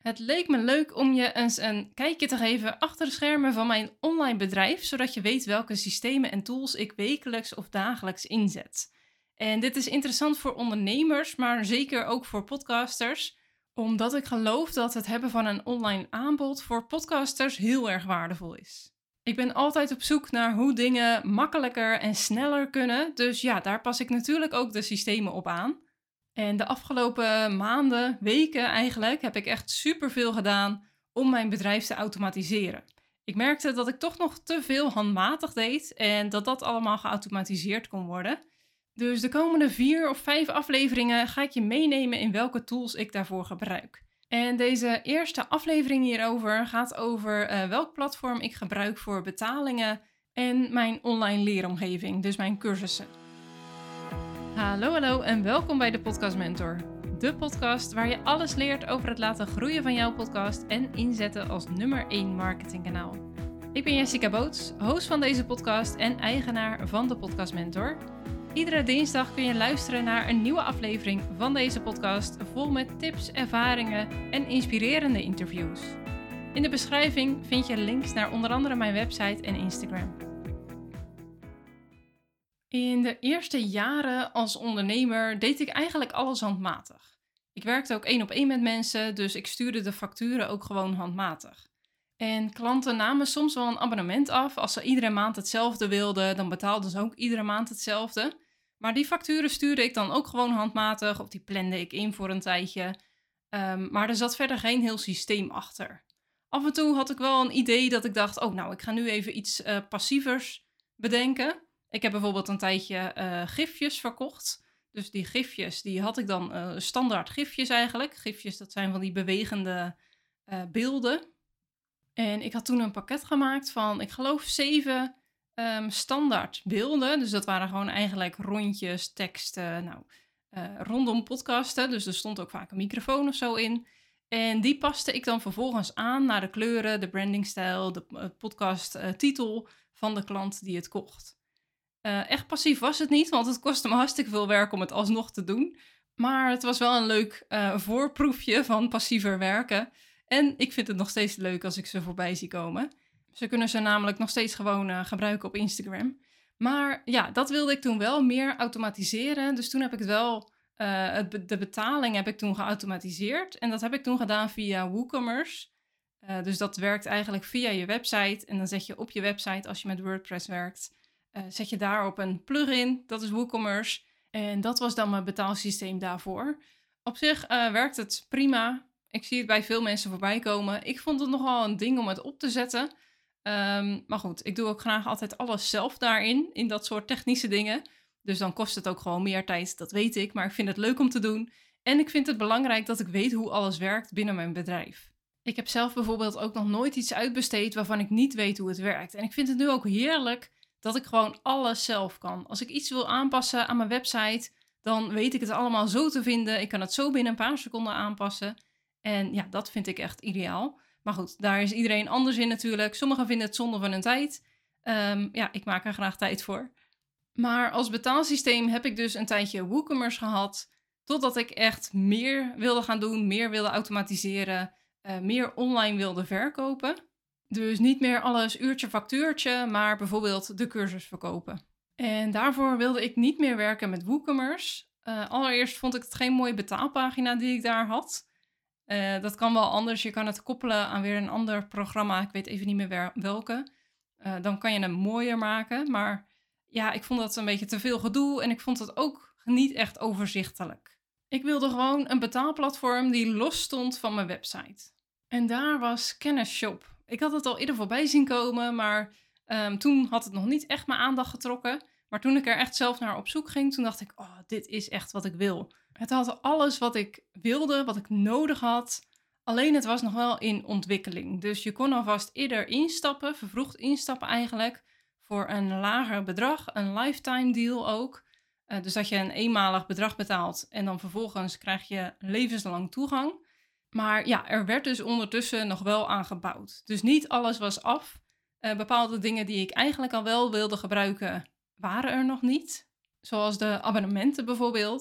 Het leek me leuk om je eens een kijkje te geven achter de schermen van mijn online bedrijf, zodat je weet welke systemen en tools ik wekelijks of dagelijks inzet. En dit is interessant voor ondernemers, maar zeker ook voor podcasters, omdat ik geloof dat het hebben van een online aanbod voor podcasters heel erg waardevol is. Ik ben altijd op zoek naar hoe dingen makkelijker en sneller kunnen, dus ja, daar pas ik natuurlijk ook de systemen op aan. En de afgelopen maanden, weken eigenlijk, heb ik echt superveel gedaan om mijn bedrijf te automatiseren. Ik merkte dat ik toch nog te veel handmatig deed en dat dat allemaal geautomatiseerd kon worden. Dus de komende 4 of 5 afleveringen ga ik je meenemen in welke tools ik daarvoor gebruik. En deze eerste aflevering hierover gaat over welk platform ik gebruik voor betalingen en mijn online leeromgeving, dus mijn cursussen. Hallo en welkom bij de Podcast Mentor. De podcast waar je alles leert over het laten groeien van jouw podcast en inzetten als nummer 1 marketingkanaal. Ik ben Jessica Boots, host van deze podcast en eigenaar van de Podcast Mentor. Iedere dinsdag kun je luisteren naar een nieuwe aflevering van deze podcast vol met tips, ervaringen en inspirerende interviews. In de beschrijving vind je links naar onder andere mijn website en Instagram. In de eerste jaren als ondernemer deed ik eigenlijk alles handmatig. Ik werkte ook 1-op-1 met mensen, dus ik stuurde de facturen ook gewoon handmatig. En klanten namen soms wel een abonnement af. Als ze iedere maand hetzelfde wilden, dan betaalden ze ook iedere maand hetzelfde. Maar die facturen stuurde ik dan ook gewoon handmatig, of die plande ik in voor een tijdje. Maar er zat verder geen heel systeem achter. Af en toe had ik wel een idee dat ik dacht, ik ga nu even iets passievers bedenken. Ik heb bijvoorbeeld een tijdje gifjes verkocht. Dus die gifjes, die had ik dan standaard gifjes eigenlijk. Gifjes, dat zijn van die bewegende beelden. En ik had toen een pakket gemaakt van, ik geloof 7 standaard beelden. Dus dat waren gewoon eigenlijk rondjes, teksten, rondom podcasten. Dus er stond ook vaak een microfoon of zo in. En die paste ik dan vervolgens aan naar de kleuren, de brandingstijl, de podcasttitel van de klant die het kocht. Echt passief was het niet, want het kostte me hartstikke veel werk om het alsnog te doen. Maar het was wel een leuk voorproefje van passiever werken. En ik vind het nog steeds leuk als ik ze voorbij zie komen. Ze kunnen ze namelijk nog steeds gewoon gebruiken op Instagram. Maar ja, dat wilde ik toen wel meer automatiseren. Dus toen heb ik het wel, de betaling heb ik toen geautomatiseerd. En dat heb ik toen gedaan via WooCommerce. Dus dat werkt eigenlijk via je website. En dan zet je op je website, als je met WordPress werkt, zet je daarop een plugin. Dat is WooCommerce. En dat was dan mijn betaalsysteem daarvoor. Op zich werkt het prima. Ik zie het bij veel mensen voorbij komen. Ik vond het nogal een ding om het op te zetten. Maar goed, ik doe ook graag altijd alles zelf daarin, in dat soort technische dingen. Dus dan kost het ook gewoon meer tijd, dat weet ik. Maar ik vind het leuk om te doen. En ik vind het belangrijk dat ik weet hoe alles werkt binnen mijn bedrijf. Ik heb zelf bijvoorbeeld ook nog nooit iets uitbesteed waarvan ik niet weet hoe het werkt. En ik vind het nu ook heerlijk dat ik gewoon alles zelf kan. Als ik iets wil aanpassen aan mijn website, dan weet ik het allemaal zo te vinden. Ik kan het zo binnen een paar seconden aanpassen. En ja, dat vind ik echt ideaal. Maar goed, daar is iedereen anders in natuurlijk. Sommigen vinden het zonde van hun tijd. Ik maak er graag tijd voor. Maar als betaalsysteem heb ik dus een tijdje WooCommerce gehad. Totdat ik echt meer wilde gaan doen, meer wilde automatiseren, meer online wilde verkopen. Dus niet meer alles uurtje factuurtje, maar bijvoorbeeld de cursus verkopen. En daarvoor wilde ik niet meer werken met WooCommerce. Allereerst vond ik het geen mooie betaalpagina die ik daar had. Dat kan wel anders. Je kan het koppelen aan weer een ander programma. Ik weet even niet meer welke. Dan kan je hem mooier maken. Maar ja, ik vond dat een beetje te veel gedoe. En ik vond het ook niet echt overzichtelijk. Ik wilde gewoon een betaalplatform die los stond van mijn website. En daar was Kennisshop. Ik had het al eerder voorbij zien komen, maar toen had het nog niet echt mijn aandacht getrokken. Maar toen ik er echt zelf naar op zoek ging, toen dacht ik, dit is echt wat ik wil. Het had alles wat ik wilde, wat ik nodig had. Alleen het was nog wel in ontwikkeling. Dus je kon alvast eerder instappen, vervroegd instappen eigenlijk, voor een lager bedrag, een lifetime deal ook. Dus dat je een eenmalig bedrag betaalt en dan vervolgens krijg je levenslang toegang. Maar ja, er werd dus ondertussen nog wel aan gebouwd. Dus niet alles was af. Bepaalde dingen die ik eigenlijk al wel wilde gebruiken, waren er nog niet. Zoals de abonnementen bijvoorbeeld.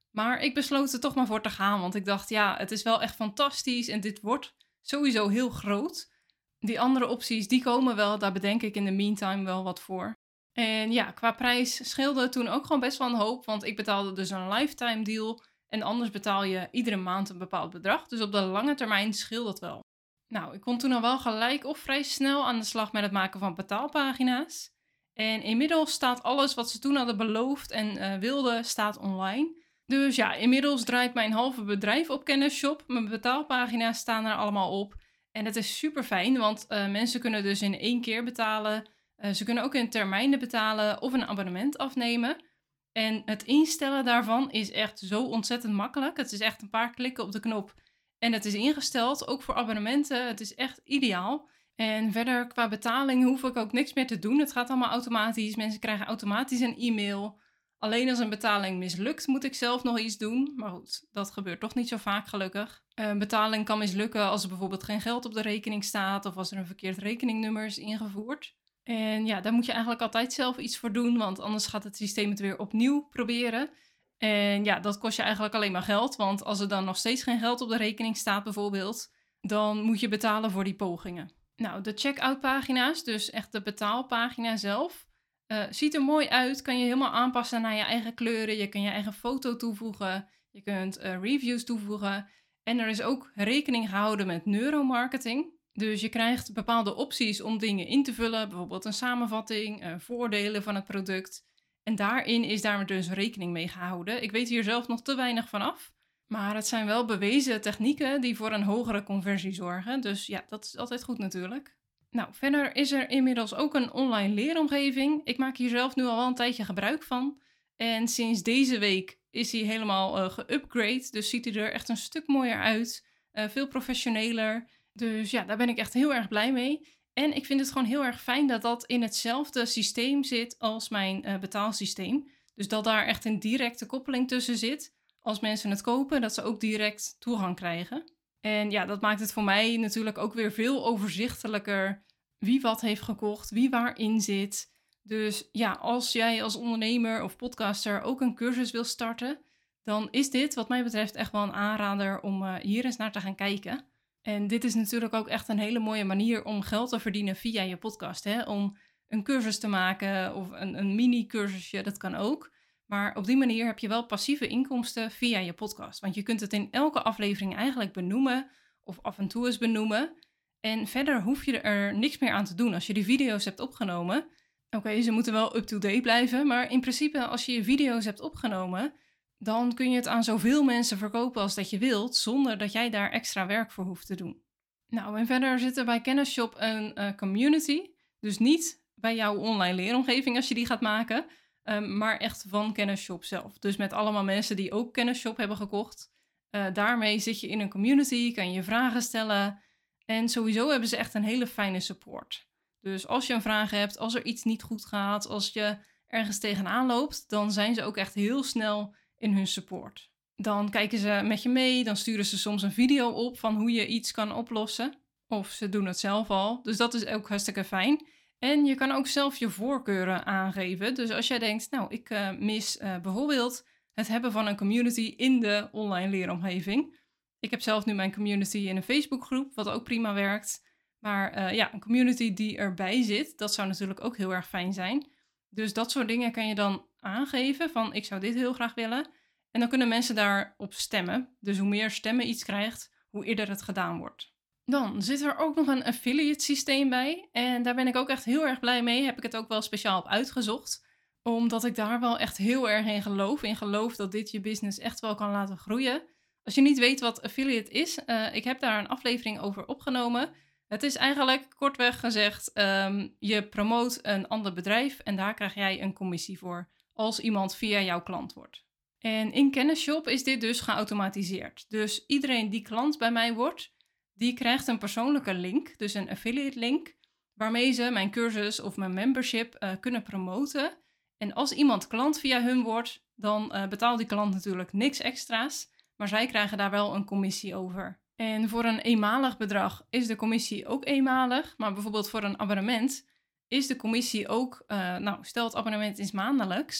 Maar ik besloot er toch maar voor te gaan, want ik dacht, ja, het is wel echt fantastisch en dit wordt sowieso heel groot. Die andere opties, die komen wel, daar bedenk ik in de meantime wel wat voor. En ja, qua prijs scheelde het toen ook gewoon best wel een hoop, want ik betaalde dus een lifetime deal en anders betaal je iedere maand een bepaald bedrag. Dus op de lange termijn scheelt dat wel. Nou, ik kon toen al wel gelijk of vrij snel aan de slag met het maken van betaalpagina's. En inmiddels staat alles wat ze toen hadden beloofd en wilden, staat online. Dus ja, inmiddels draait mijn halve bedrijf op Kennisshop. Mijn betaalpagina's staan er allemaal op. En het is super fijn, want mensen kunnen dus in 1 keer betalen. Ze kunnen ook in termijnen betalen of een abonnement afnemen. En het instellen daarvan is echt zo ontzettend makkelijk. Het is echt een paar klikken op de knop en het is ingesteld, ook voor abonnementen. Het is echt ideaal. En verder qua betaling hoef ik ook niks meer te doen. Het gaat allemaal automatisch. Mensen krijgen automatisch een e-mail. Alleen als een betaling mislukt, moet ik zelf nog iets doen. Maar goed, dat gebeurt toch niet zo vaak, gelukkig. Een betaling kan mislukken als er bijvoorbeeld geen geld op de rekening staat of als er een verkeerd rekeningnummer is ingevoerd. En ja, daar moet je eigenlijk altijd zelf iets voor doen, want anders gaat het systeem het weer opnieuw proberen. En ja, dat kost je eigenlijk alleen maar geld, want als er dan nog steeds geen geld op de rekening staat bijvoorbeeld, dan moet je betalen voor die pogingen. Nou, de checkout pagina's, dus echt de betaalpagina zelf, ziet er mooi uit, kan je helemaal aanpassen naar je eigen kleuren. Je kan je eigen foto toevoegen, je kunt reviews toevoegen. En er is ook rekening gehouden met neuromarketing. Dus je krijgt bepaalde opties om dingen in te vullen, bijvoorbeeld een samenvatting, voordelen van het product. En daarin is daar dus rekening mee gehouden. Ik weet hier zelf nog te weinig van af. Maar het zijn wel bewezen technieken die voor een hogere conversie zorgen. Dus ja, dat is altijd goed natuurlijk. Nou, verder is er inmiddels ook een online leeromgeving. Ik maak hier zelf nu al wel een tijdje gebruik van. En sinds deze week is hij helemaal geupgrade. Dus ziet hij er echt een stuk mooier uit. Veel professioneler. Dus ja, daar ben ik echt heel erg blij mee. En ik vind het gewoon heel erg fijn dat dat in hetzelfde systeem zit als mijn betaalsysteem. Dus dat daar echt een directe koppeling tussen zit. Als mensen het kopen, dat ze ook direct toegang krijgen. En ja, dat maakt het voor mij natuurlijk ook weer veel overzichtelijker wie wat heeft gekocht, wie waarin zit. Dus ja, als jij als ondernemer of podcaster ook een cursus wil starten, dan is dit wat mij betreft echt wel een aanrader om hier eens naar te gaan kijken. En dit is natuurlijk ook echt een hele mooie manier om geld te verdienen via je podcast. Hè? Om een cursus te maken of een mini-cursusje, dat kan ook. Maar op die manier heb je wel passieve inkomsten via je podcast. Want je kunt het in elke aflevering eigenlijk benoemen of af en toe eens benoemen. En verder hoef je er niks meer aan te doen. Als je die video's hebt opgenomen, oké, ze moeten wel up-to-date blijven. Maar in principe, als je je video's hebt opgenomen, dan kun je het aan zoveel mensen verkopen als dat je wilt, zonder dat jij daar extra werk voor hoeft te doen. Nou, en verder zit er bij Kennisshop een community. Dus niet bij jouw online leeromgeving als je die gaat maken, maar echt van Kennisshop zelf. Dus met allemaal mensen die ook Kennisshop hebben gekocht. Daarmee zit je in een community, kan je vragen stellen. En sowieso hebben ze echt een hele fijne support. Dus als je een vraag hebt, als er iets niet goed gaat, als je ergens tegenaan loopt, dan zijn ze ook echt heel snel in hun support. Dan kijken ze met je mee, dan sturen ze soms een video op van hoe je iets kan oplossen. Of ze doen het zelf al, dus dat is ook hartstikke fijn. En je kan ook zelf je voorkeuren aangeven. Dus als jij denkt, nou, ik mis bijvoorbeeld het hebben van een community in de online leeromgeving. Ik heb zelf nu mijn community in een Facebookgroep, wat ook prima werkt. Maar ja, een community die erbij zit, dat zou natuurlijk ook heel erg fijn zijn. Dus dat soort dingen kan je dan aangeven van ik zou dit heel graag willen. En dan kunnen mensen daarop stemmen. Dus hoe meer stemmen iets krijgt, hoe eerder het gedaan wordt. Dan zit er ook nog een affiliate systeem bij. En daar ben ik ook echt heel erg blij mee. Heb ik het ook wel speciaal op uitgezocht. Omdat ik daar wel echt heel erg in geloof. In geloof dat dit je business echt wel kan laten groeien. Als je niet weet wat affiliate is, ik heb daar een aflevering over opgenomen. Het is eigenlijk kortweg gezegd, je promoot een ander bedrijf en daar krijg jij een commissie voor. Als iemand via jouw klant wordt. En in Kennisshop is dit dus geautomatiseerd. Dus iedereen die klant bij mij wordt, die krijgt een persoonlijke link, dus een affiliate link, waarmee ze mijn cursus of mijn membership kunnen promoten. En als iemand klant via hun wordt, dan betaalt die klant natuurlijk niks extra's, maar zij krijgen daar wel een commissie over. En voor een eenmalig bedrag is de commissie ook eenmalig, maar bijvoorbeeld voor een abonnement is de commissie ook, stel het abonnement is maandelijks,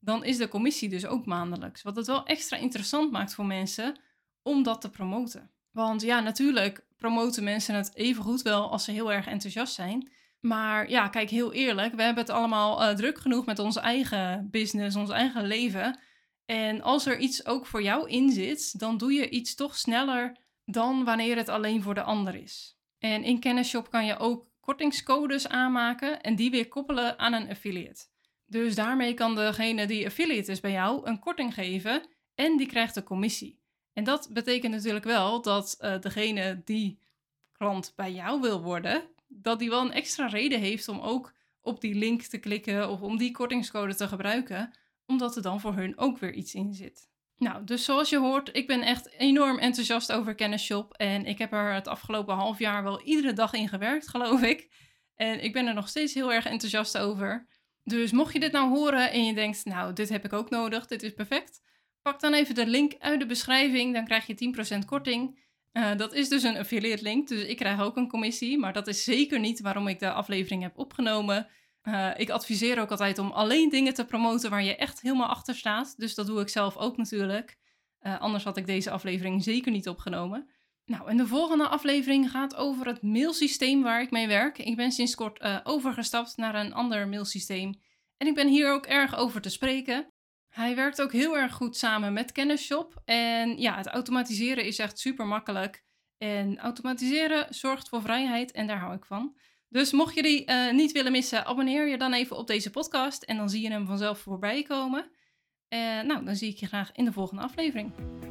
dan is de commissie dus ook maandelijks. Wat het wel extra interessant maakt voor mensen om dat te promoten. Want ja, natuurlijk promoten mensen het even goed wel als ze heel erg enthousiast zijn. Maar ja, kijk, heel eerlijk, we hebben het allemaal druk genoeg met onze eigen business, ons eigen leven. En als er iets ook voor jou in zit, dan doe je iets toch sneller dan wanneer het alleen voor de ander is. En in Kennisshop kan je ook kortingscodes aanmaken en die weer koppelen aan een affiliate. Dus daarmee kan degene die affiliate is bij jou een korting geven en die krijgt een commissie. En dat betekent natuurlijk wel dat degene die klant bij jou wil worden, dat die wel een extra reden heeft om ook op die link te klikken of om die kortingscode te gebruiken, omdat er dan voor hun ook weer iets in zit. Nou, dus zoals je hoort, ik ben echt enorm enthousiast over Kennisshop en ik heb er het afgelopen half jaar wel iedere dag in gewerkt, geloof ik. En ik ben er nog steeds heel erg enthousiast over. Dus mocht je dit nou horen en je denkt, nou, dit heb ik ook nodig, dit is perfect, pak dan even de link uit de beschrijving, dan krijg je 10% korting. Dat is dus een affiliate link, dus ik krijg ook een commissie, maar dat is zeker niet waarom ik de aflevering heb opgenomen. Ik adviseer ook altijd om alleen dingen te promoten waar je echt helemaal achter staat, dus dat doe ik zelf ook natuurlijk. Anders had ik deze aflevering zeker niet opgenomen. Nou, en de volgende aflevering gaat over het mailsysteem waar ik mee werk. Ik ben sinds kort overgestapt naar een ander mailsysteem en ik ben hier ook erg over te spreken. Hij werkt ook heel erg goed samen met Kennisshop. En ja, het automatiseren is echt super makkelijk. En automatiseren zorgt voor vrijheid en daar hou ik van. Dus mocht je die niet willen missen, abonneer je dan even op deze podcast. En dan zie je hem vanzelf voorbij komen. Nou, dan zie ik je graag in de volgende aflevering.